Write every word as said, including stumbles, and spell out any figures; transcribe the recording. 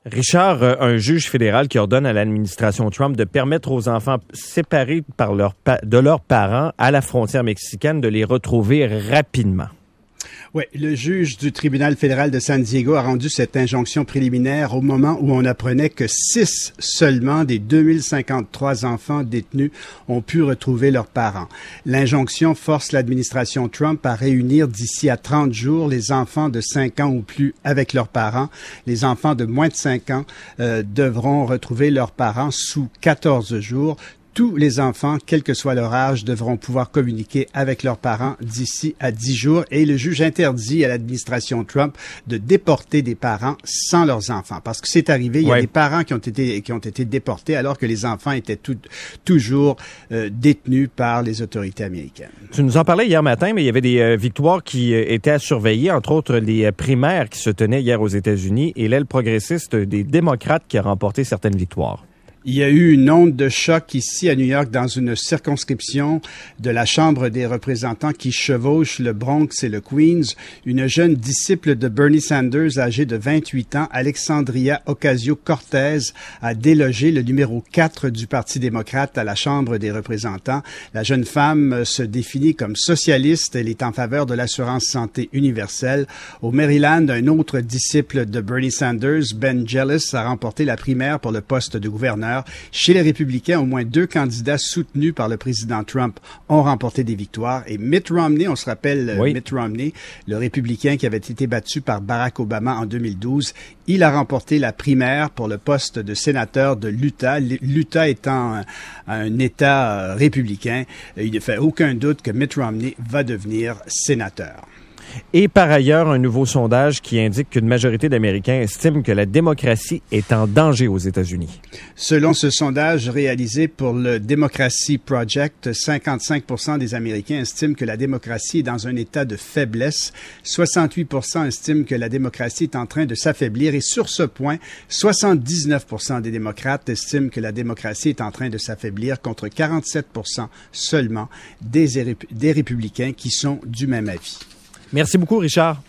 Richard, un juge fédéral qui ordonne à l'administration Trump de permettre aux enfants séparés par leur pa- de leurs parents à la frontière mexicaine de les retrouver rapidement. Oui, le juge du tribunal fédéral de San Diego a rendu cette injonction préliminaire au moment où on apprenait que six seulement des deux mille cinquante-trois enfants détenus ont pu retrouver leurs parents. L'injonction force l'administration Trump à réunir d'ici à trente jours les enfants de cinq ans ou plus avec leurs parents. Les enfants de moins de cinq ans euh, devront retrouver leurs parents sous quatorze jours. Tous les enfants, quel que soit leur âge, devront pouvoir communiquer avec leurs parents d'ici à dix jours. Et le juge interdit à l'administration Trump de déporter des parents sans leurs enfants. Parce que c'est arrivé, il y a ouais. des parents qui ont été qui ont été déportés alors que les enfants étaient tout, toujours euh, détenus par les autorités américaines. Tu nous en parlais hier matin, mais il y avait des euh, victoires qui euh, étaient à surveiller, entre autres les euh, primaires qui se tenaient hier aux États-Unis et l'aile progressiste des démocrates qui a remporté certaines victoires. Il y a eu une onde de choc ici à New York dans une circonscription de la Chambre des représentants qui chevauche le Bronx et le Queens. Une jeune disciple de Bernie Sanders, âgée de vingt-huit ans, Alexandria Ocasio-Cortez, a délogé le numéro quatre du Parti démocrate à la Chambre des représentants. La jeune femme se définit comme socialiste. Elle est en faveur de l'assurance santé universelle. Au Maryland, un autre disciple de Bernie Sanders, Ben Jealous, a remporté la primaire pour le poste de gouverneur. Chez les républicains, au moins deux candidats soutenus par le président Trump ont remporté des victoires. Et Mitt Romney, on se rappelle oui. Mitt Romney, le républicain qui avait été battu par Barack Obama en deux mille douze, il a remporté la primaire pour le poste de sénateur de l'Utah. L'Utah étant un, un État républicain, il ne fait aucun doute que Mitt Romney va devenir sénateur. Et par ailleurs, un nouveau sondage qui indique qu'une majorité d'Américains estiment que la démocratie est en danger aux États-Unis. Selon ce sondage réalisé pour le Democracy Project, cinquante-cinq pour cent des Américains estiment que la démocratie est dans un état de faiblesse. soixante-huit pour cent estiment que la démocratie est en train de s'affaiblir. Et sur ce point, soixante-dix-neuf pour cent des démocrates estiment que la démocratie est en train de s'affaiblir contre quarante-sept pour cent seulement des, des républicains qui sont du même avis. Merci beaucoup, Richard.